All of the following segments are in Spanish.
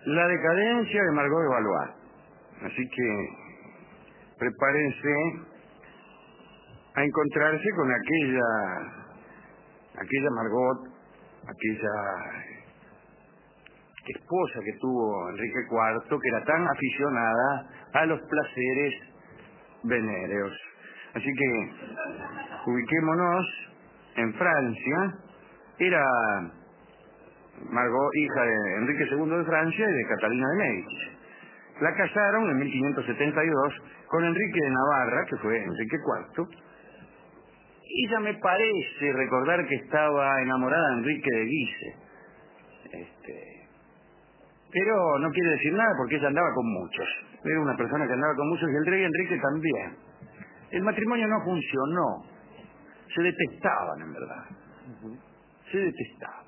la decadencia de Margot de Valois. Así que prepárense a encontrarse con aquella Margot, aquella esposa que tuvo Enrique IV, que era tan aficionada a los placeres venéreos. Así que ubiquémonos en Francia. Era Margot hija de Enrique II de Francia y de Catalina de Médicis. La casaron en 1572 con Enrique de Navarra, que fue Enrique IV. Ella me parece recordar que estaba enamorada de Enrique de Guise. Pero no quiere decir nada porque ella andaba con muchos. Era una persona que andaba con muchos y el rey Enrique también. El matrimonio no funcionó. Se detestaban, en verdad. Se detestaban.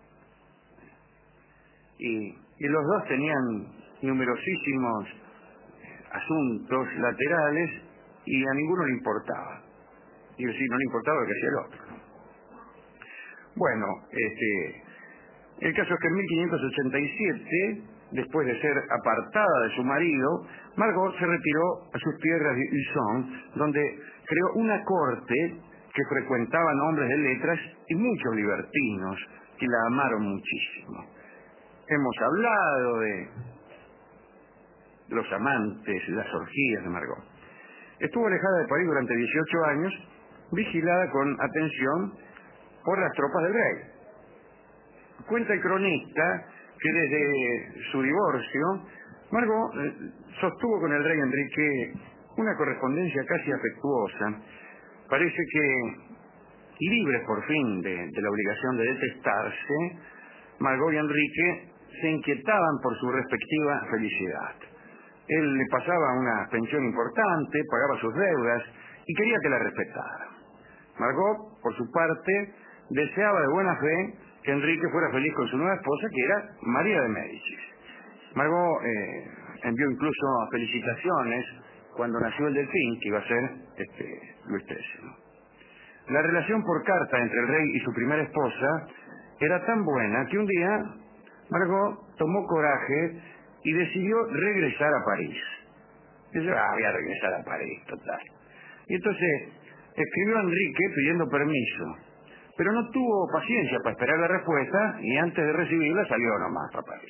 Y los dos tenían numerosísimos asuntos laterales y a ninguno le importaba. Y decir, no le importaba lo que hacía el otro. Bueno, el caso es que en 1587, después de ser apartada de su marido, Margot se retiró a sus tierras de Usson, donde creó una corte que frecuentaban hombres de letras y muchos libertinos que la amaron muchísimo. Hemos hablado de los amantes, las orgías de Margot. Estuvo alejada de París durante 18 años, vigilada con atención por las tropas del rey. Cuenta el cronista que desde su divorcio, Margot sostuvo con el rey Enrique una correspondencia casi afectuosa. Parece que, libres por fin de la obligación de detestarse, Margot y Enrique se inquietaban por su respectiva felicidad. Él le pasaba una pensión importante, pagaba sus deudas y quería que la respetara. Margot, por su parte, deseaba de buena fe que Enrique fuera feliz con su nueva esposa, que era María de Médicis. Margot envió incluso felicitaciones cuando nació el delfín, que iba a ser Luis XIII. La relación por carta entre el rey y su primera esposa era tan buena que un día Margot tomó coraje y decidió regresar a París. Dice, voy a regresar a París, total. Y entonces escribió a Enrique pidiendo permiso, pero no tuvo paciencia para esperar la respuesta y antes de recibirla salió nomás para París.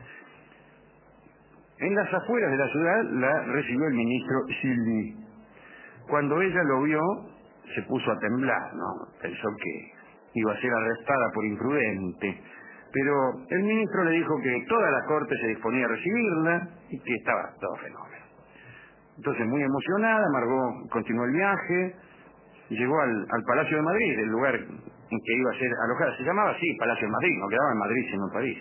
En las afueras de la ciudad la recibió el ministro Silly. Cuando ella lo vio, se puso a temblar, ¿no? Pensó que iba a ser arrestada por imprudente, pero el ministro le dijo que toda la corte se disponía a recibirla y que estaba todo fenómeno. Entonces, muy emocionada, Margot continuó el viaje, llegó al Palacio de Madrid, el lugar en que iba a ser alojada. Se llamaba así, Palacio de Madrid, no quedaba en Madrid sino en París.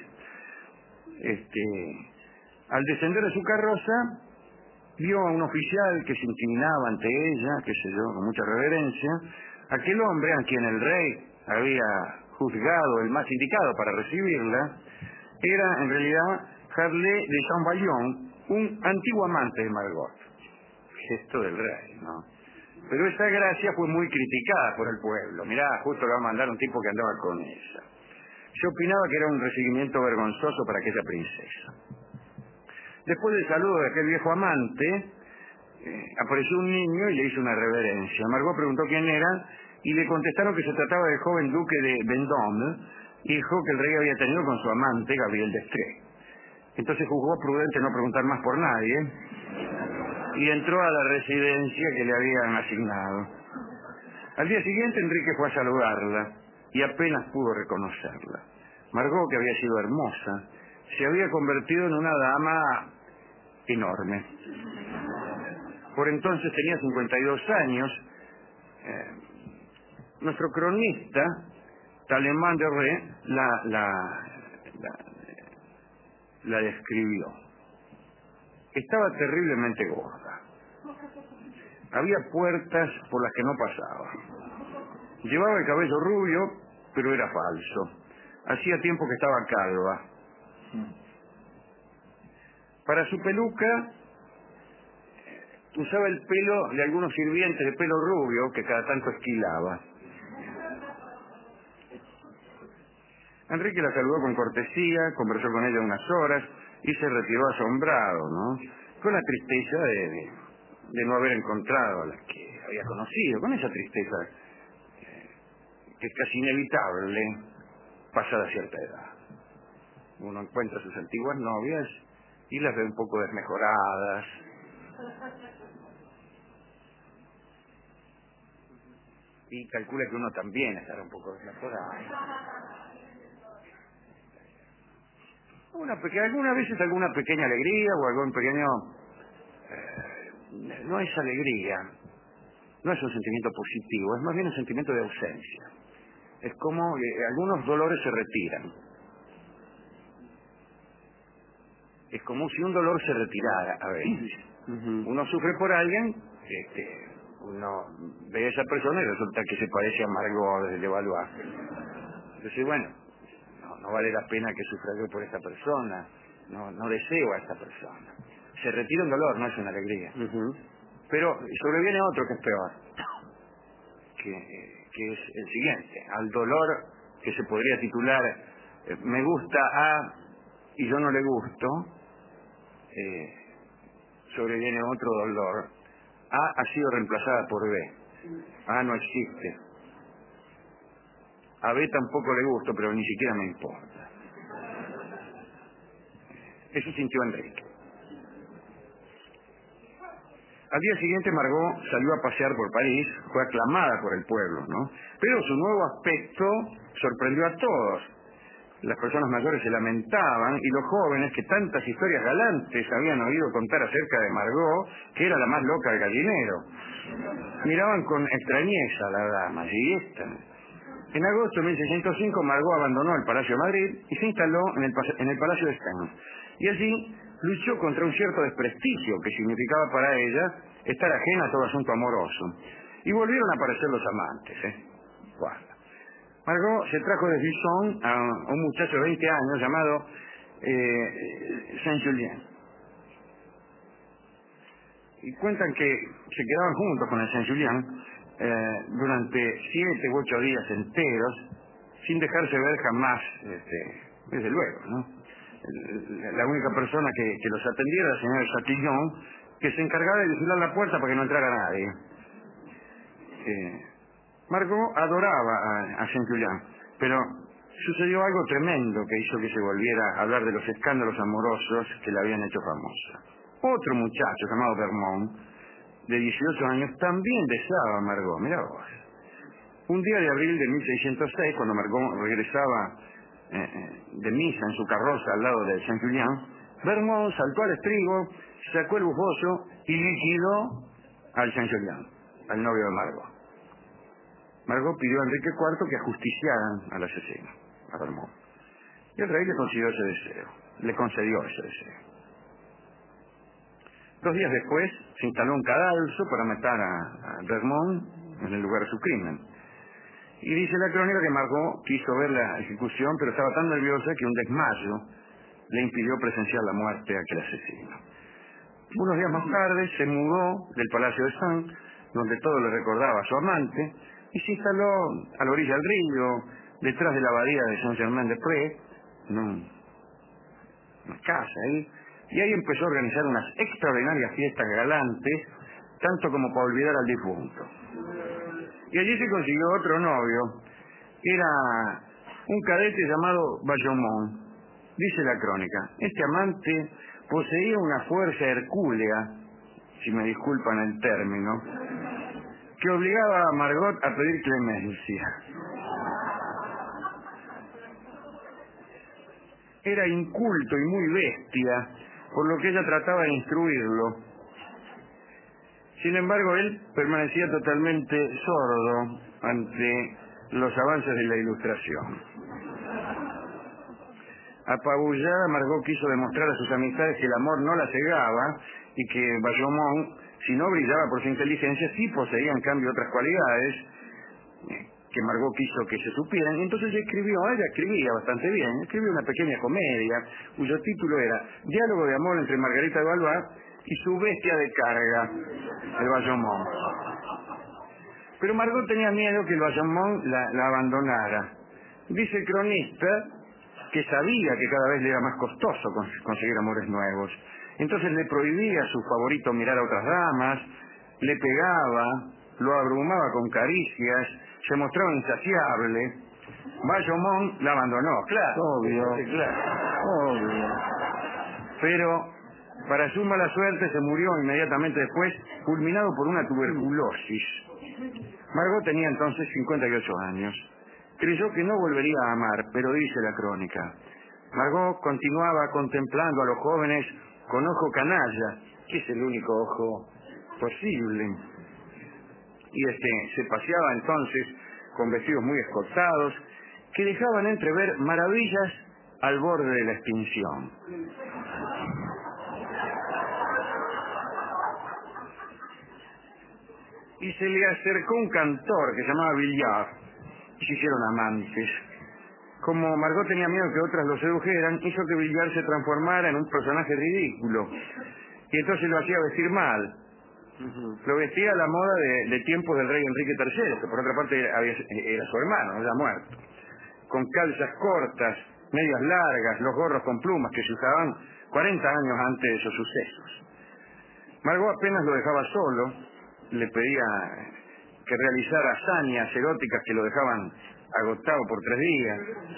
Al descender de su carroza, vio a un oficial que se inclinaba ante ella, qué sé yo, con mucha reverencia. Aquel hombre a quien el rey había juzgado el más indicado para recibirla, era en realidad Harley de Champollion, un antiguo amante de Margot. Gesto del rey, ¿no? Pero esa gracia fue muy criticada por el pueblo. Mirá, justo le va a mandar un tipo que andaba con ella. Se opinaba que era un recibimiento vergonzoso para aquella princesa. Después del saludo de aquel viejo amante, apareció un niño y le hizo una reverencia. Margot preguntó quién era y le contestaron que se trataba del joven duque de Vendôme, hijo que el rey había tenido con su amante, Gabriel d'Estrées. Entonces juzgó prudente no preguntar más por nadie y entró a la residencia que le habían asignado. Al día siguiente Enrique fue a saludarla y apenas pudo reconocerla. Margot, que había sido hermosa, se había convertido en una dama enorme. Por entonces tenía 52 años. Nuestro cronista, Talleyrand de Ré, la describió. Estaba terriblemente gorda. Había puertas por las que no pasaba. Llevaba el cabello rubio, pero era falso. Hacía tiempo que estaba calva. Para su peluca usaba el pelo de algunos sirvientes de pelo rubio que cada tanto esquilaba. Enrique la saludó con cortesía, conversó con ella unas horas y se retiró asombrado, ¿no? Con la tristeza de no haber encontrado a la que había conocido, con esa tristeza que es casi inevitable pasada cierta edad. Uno encuentra a sus antiguas novias y las ve un poco desmejoradas, y calcula que uno también estará un poco desmejorado. Algunas veces alguna pequeña alegría o algún pequeño... no es alegría, no es un sentimiento positivo, es más bien un sentimiento de ausencia. Es como algunos dolores se retiran. Es como si un dolor se retirara a veces. Uno sufre por alguien, uno ve a esa persona y resulta que se parece a Margot desde Valois. Entonces, bueno, no vale la pena que sufra yo por esta persona, no deseo a esta persona. Se retira un dolor, no es una alegría. Pero sobreviene otro que es peor, que es el siguiente. Al dolor que se podría titular me gusta A y yo no le gusto, sobreviene otro dolor. A ha sido reemplazada por B. A no existe. A B tampoco le gusto, pero ni siquiera me importa. Eso sintió Enrique. Al día siguiente Margot salió a pasear por París, fue aclamada por el pueblo, ¿no? Pero su nuevo aspecto sorprendió a todos. Las personas mayores se lamentaban y los jóvenes, que tantas historias galantes habían oído contar acerca de Margot, que era la más loca del gallinero, miraban con extrañeza a la dama. ¿Y esta? En agosto de 1605 Margot abandonó el Palacio de Madrid y se instaló en el Palacio de Estaing. Y allí luchó contra un cierto desprestigio que significaba para ella estar ajena a todo asunto amoroso. Y volvieron a aparecer los amantes, Guarda. Margot se trajo de Gisons a un muchacho de 20 años llamado Saint-Julien. Y cuentan que se quedaban juntos con el Saint-Julien durante 7 u 8 días enteros, sin dejarse ver jamás, desde luego, ¿no? La única persona que los atendiera era la señora Chatillon, que se encargaba de vigilar la puerta para que no entrara nadie. Margot adoraba a Saint-Julien, pero sucedió algo tremendo que hizo que se volviera a hablar de los escándalos amorosos que la habían hecho famosa. Otro muchacho llamado Vermont, de 18 años, también deseaba a Margot. Mirá vos. Un día de abril de 1606, cuando Margot regresaba de misa en su carroza al lado de Saint-Julien, Vermont saltó al estribo, sacó el bufoso y liquidó al Saint-Julien, al novio de Margot. Margot pidió a Enrique IV que ajusticiaran al asesino, a Vermont. Y el rey le concedió ese deseo. 2 días después se instaló un cadalso para matar a Vermont en el lugar de su crimen. Y dice la crónica que Margot quiso ver la ejecución, pero estaba tan nerviosa que un desmayo le impidió presenciar la muerte de aquel asesino. Unos días más tarde se mudó del Palacio de Estaing, donde todo le recordaba a su amante, y se instaló a la orilla del río, detrás de la abadía de Saint-Germain-des-Prés, en una casa ahí, y ahí empezó a organizar unas extraordinarias fiestas galantes, tanto como para olvidar al difunto. Y allí se consiguió otro novio, que era un cadete llamado Bayomont. Dice la crónica, este amante poseía una fuerza hercúlea, si me disculpan el término, que obligaba a Margot a pedir clemencia. Era inculto y muy bestia, por lo que ella trataba de instruirlo. Sin embargo, él permanecía totalmente sordo ante los avances de la Ilustración. Apabullada, Margot quiso demostrar a sus amistades que el amor no la cegaba y que Bayomont, si no brillaba por su inteligencia, sí poseía en cambio otras cualidades que Margot quiso que se supieran. Y entonces ella escribía bastante bien, escribió una pequeña comedia cuyo título era Diálogo de amor entre Margarita de Valois y su bestia de carga, el Bayomont. Pero Margot tenía miedo que el Bayomont la abandonara. Dice el cronista que sabía que cada vez le era más costoso conseguir amores nuevos. Entonces le prohibía a su favorito mirar a otras damas, le pegaba, lo abrumaba con caricias, se mostraba insaciable. Bayomón la abandonó, claro. Obvio. Sí, claro. Obvio. Pero, para su mala suerte, se murió inmediatamente después, fulminado por una tuberculosis. Margot tenía entonces 58 años. Creyó que no volvería a amar, pero dice la crónica: Margot continuaba contemplando a los jóvenes con ojo canalla, que es el único ojo posible. Y se paseaba entonces con vestidos muy escotados que dejaban entrever maravillas al borde de la extinción. Y se le acercó un cantor que se llamaba Villard y se hicieron amantes. Como Margot tenía miedo que otras lo sedujeran, hizo que Villard se transformara en un personaje ridículo y entonces lo hacía vestir mal. Lo vestía a la moda de tiempos del rey Enrique III, que por otra parte era su hermano, ya muerto. Con calzas cortas, medias largas, los gorros con plumas que se usaban 40 años antes de esos sucesos. Margot apenas lo dejaba solo, le pedía que realizara hazañas eróticas que lo dejaban agotado por 3 días.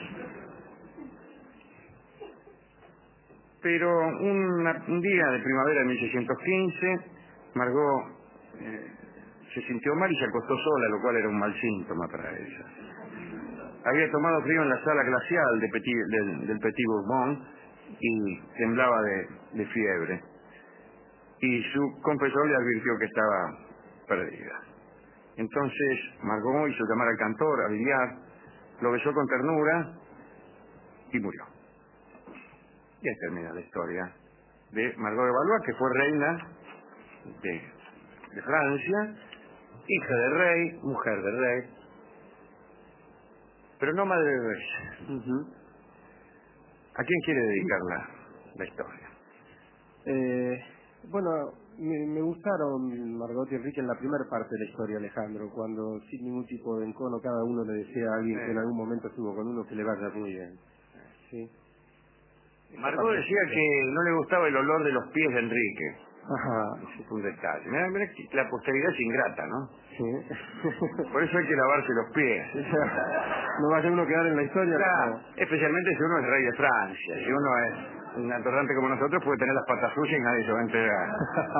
Pero un día de primavera de 1615, Margot se sintió mal y se acostó sola, lo cual era un mal síntoma para ella. Había tomado frío en la sala glacial del Petit Bourbon y temblaba de fiebre. Y su confesor le advirtió que estaba perdida. Entonces Margot hizo llamar al cantor, a Villard, lo besó con ternura y murió. Y ahí termina la historia de Margot de Valois, que fue reina de Francia, hija de rey, mujer de rey, pero no madre de rey. ¿A quién quiere dedicar la historia? Bueno, me gustaron Margot y Enrique en la primera parte de la historia, Alejandro, cuando sin ningún tipo de encono cada uno le decía a alguien que en algún momento estuvo con uno que le vaya muy bien. ¿Sí? Margot decía que no le gustaba el olor de los pies de Enrique. Ajá. Ese fue un detalle. Mira que la posteridad es ingrata, ¿no? Sí. Por eso hay que lavarse los pies. No vaya uno a quedar en la historia. Claro, No. especialmente si uno es rey de Francia. Si uno es un atorrante como nosotros, puede tener las patas sucias y nadie se va a enterar.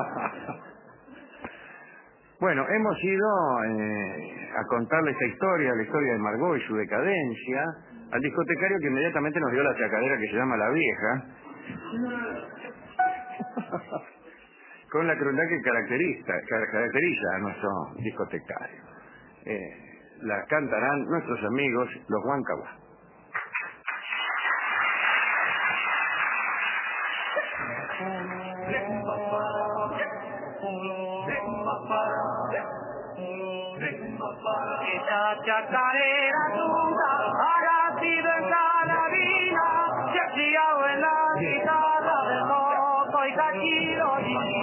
Bueno, hemos ido a contarle esta historia, la historia de Margot y su decadencia, al discotecario que inmediatamente nos dio la chacadera que se llama La Vieja, con la crueldad que caracteriza a nuestro discotecario. La cantarán nuestros amigos los Huancabá. Esa chacarera tuya ha sido en Calavina, se ha criado en la guitarra de Soto y Caquiro.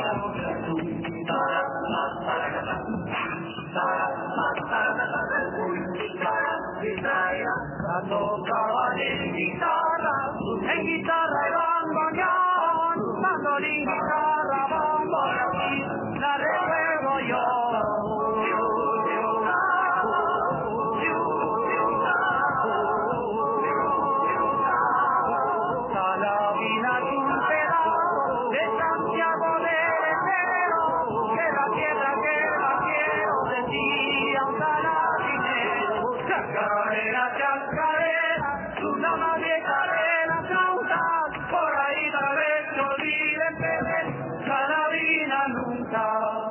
La tocaban en guitarra y bandoneón, mandolín, guitarra, bandoneón, la recuerdo yo. Calavina es un pedazo de Santiago del Estero, que la tierra que quiero, decía un calavine. Chacarera, chacarera, una madre carrera flauta, por ahí tal vez se olviden beber, calavina nunca.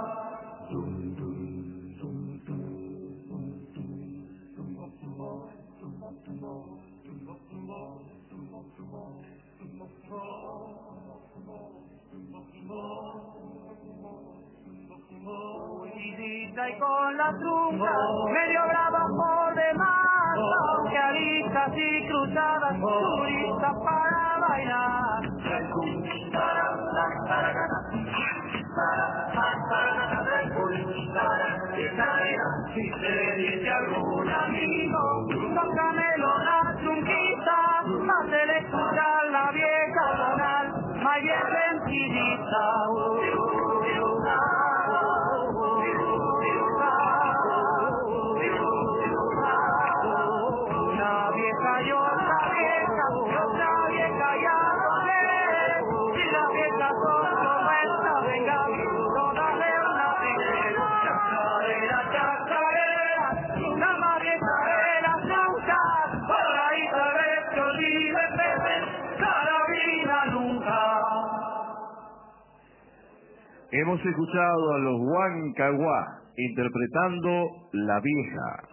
Y con la trunca, medio brava por demás, aunque aristas y cruzadas, turistas para bailar. Si te dice algún amigo, tócamelo la trunquita, hazle mentidita. Una vieja y otra vieja ya no sé, si las viejas son como esta, venga, todas de una vez. Chacarera, una más vieja de las nunca, por ahí tal vez que olvide Pepe, carabina nunca. Hemos escuchado a los Huancahuá interpretando La Vieja.